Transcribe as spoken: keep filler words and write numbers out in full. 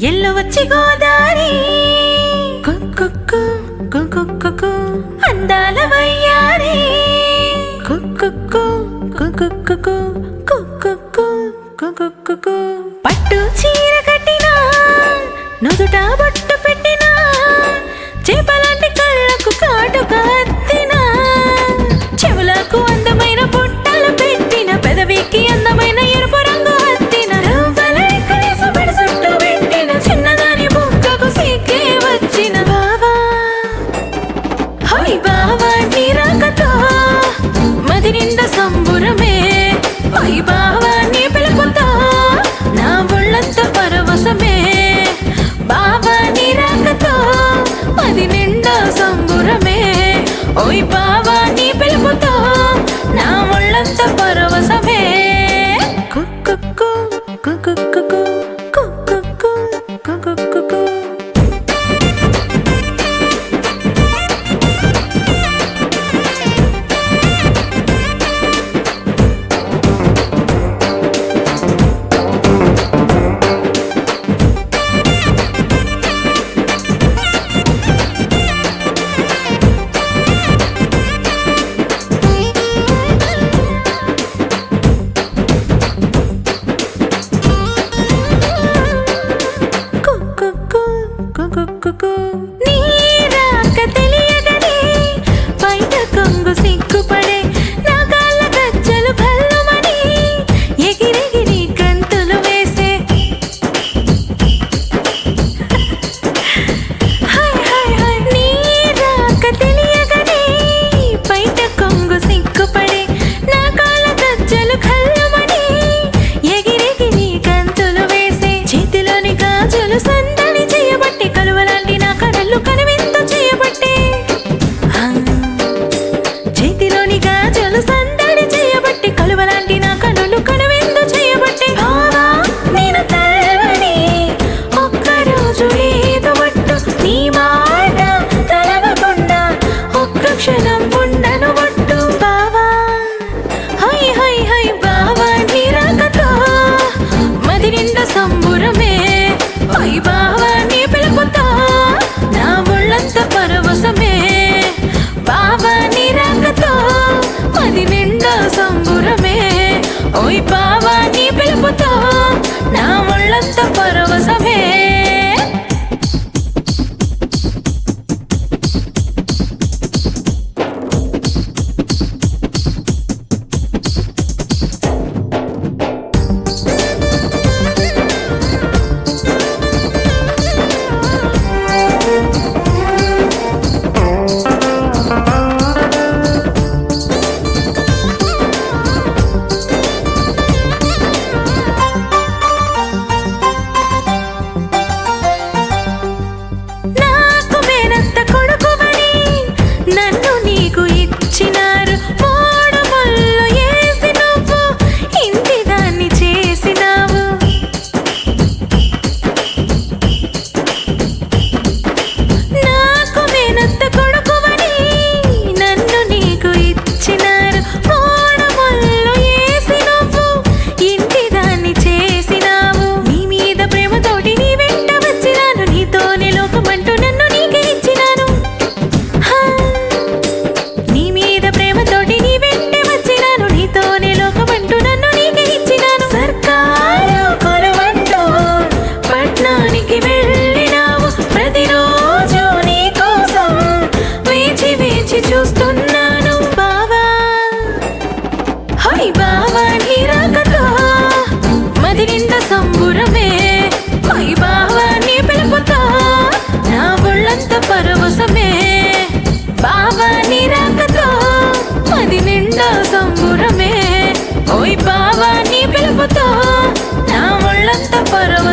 ఎల్లు వచ్చి గోదారి కుక్కు కుక్కు అందాల వయ్యారి కుక్కు కుక్కు కుక్కు కుక్కు పట్టు చీర కట్టినా నుదుట బొట్టు పెట్టినా చేపలాంటి కళ్ళకు కాటు కత్తినా చెవులకు అందమైన పుట్టలు పెట్టిన పెదవికి అందమైన ఎరుపు రంగు హత్తిన రవ్వలెక్కలేసి బెడసుట్టు పెట్టిన చిన్నదాని బుక్కకు సిగ్గే వచ్చిన బావా హోయ్ బావా నీ రాకతో మది నిండా సంబురమే హోయ్ బావా నీ పిలుపుతో నా ఒళ్ళంతా పరవశమే బావా నీ రాకతో మది నిండా సంబురమే ఓయ్ బావా నీ పిలుపుతో నా ఒళ్ళంతా పరవశమే కుక్కు కుక్కు కుక్కు కుక్కు కుక్కు నీ రాక తెలియగనే బయట కొంగు సిగ్గుపడే నా కాళ్ళ గజ్జలు భల్లుమని ఎగిరెగిరి గంతులు వేసే హాయ్ హాయ్ హాయ్ నీ రాక తెలియగనే బయట కొంగు సిగ్గుపడే నా కాళ్ళ గజ్జలు భల్లుమని ఎగిరెగిరి గంతులు వేసే చేతిలోని గాజులు సందడి చేయబట్టి కలువలాంటి నా కళ్ళు కనువిందు చేయబట్టి చేతిలోని గాజులు సందడి చేయబట్టి కలువలాంటి నా కళ్ళు కనువిందు చేయబట్టి బావా నేను తలవని ఒక్కరోజు లేదు మట్టు నీ మాట తలవకుండా ఒక్క క్షణం ఉండను మట్టు బావా హై హై హై బావా నీ రాకతో మది నిండా సంబురమే ఓయ్ బావా నీ పిలుపుతో నా ఒళ్ళంతా పరవశమే బావా నీ రాకతో మది నిండా సంబురమే ఓయ్ బావా నీ పిలుపుతో నా ఒళ్ళంతా పరవశమే నాకు మేనత్త కొడుకువని నన్ను నీకు ఇచ్చినారు మూడు ముళ్ళు వేసి నువ్వు ఇంటి దాన్ని చేసినావు నాకు మేనత్త కొడుకువని నన్ను నీకు ఇచ్చినారు మూడు ముళ్ళు వేసి నువ్వు ఇంటి దాన్ని చేసినావు నీ మీద ప్రేమతోటి నీ వెంట వచ్చినాను నీతోనే లోకమంటూ నన్ను నీకే ఇచ్చినాను నీ మీద ప్రేమతోటి నీ వెంట వచ్చినాను నీతోనే లోకమంటూ నన్ను నీకే ఇచ్చినాను సర్కారు కొలువంటూ పట్నానికి వెళ్ళినావు ప్రతిరోజు నీ కోసం వేచి వేచి చూస్తున్నాను బావా హై బావా నీ రాకతో మది నిండా సంబురమే హై బావా నీ పిలుపుతో నా ఒళ్ళంతా పరవశమే బావా నీ రాకతో మది నిండా సంబురమే ఓయ్ బావా నీ పిలుపుతో నా ఒళ్ళంతా పరవశమే